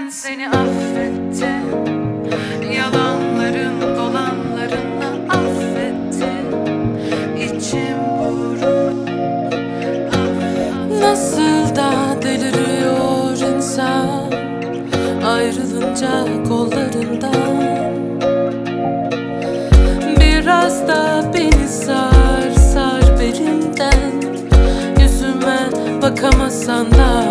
Ben seni affettim, yalanların dolanlarınla affettim. İçim buruk, Nasıl da deliriyor insan ayrılınca kollarından. Biraz da beni sar, sar belinden. Yüzüme bakamasan da.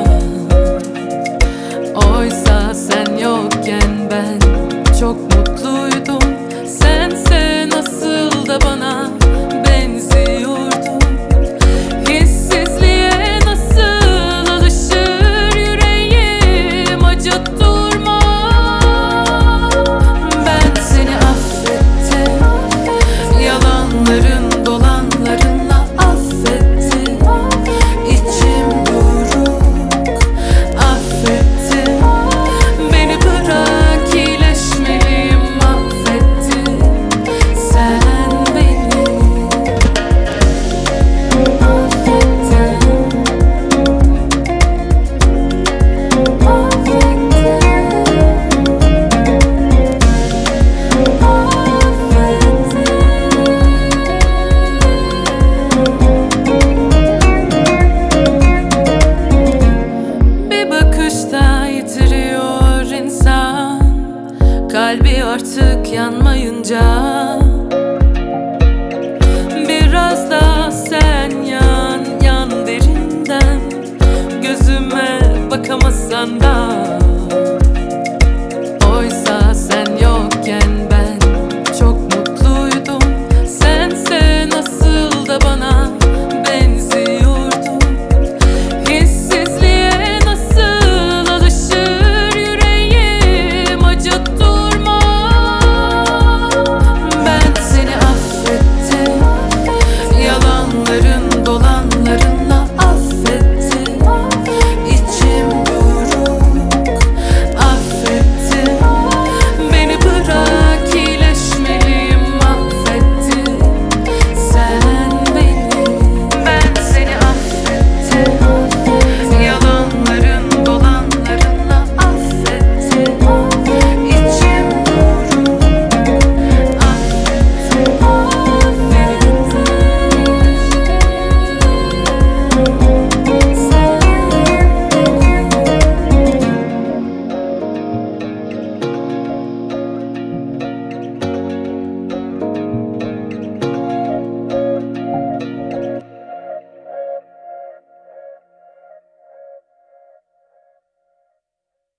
Oysa sen yokken ben çok mutluydum. Sense nasıl da bana benziyordun. Hissizliğe nasıl alışır yüreğim, acıttırma. Ben seni affettim, yalanların dolanlarınla affettim. İçim buruk, affettim. Beni bırak, iyileşmeliyim, affettim. Sen beni bir bakışta yitiriyor insan kalbi artık yanmayınca. Biraz da sen yan, yan derinden. Gözüme bakamazsan da.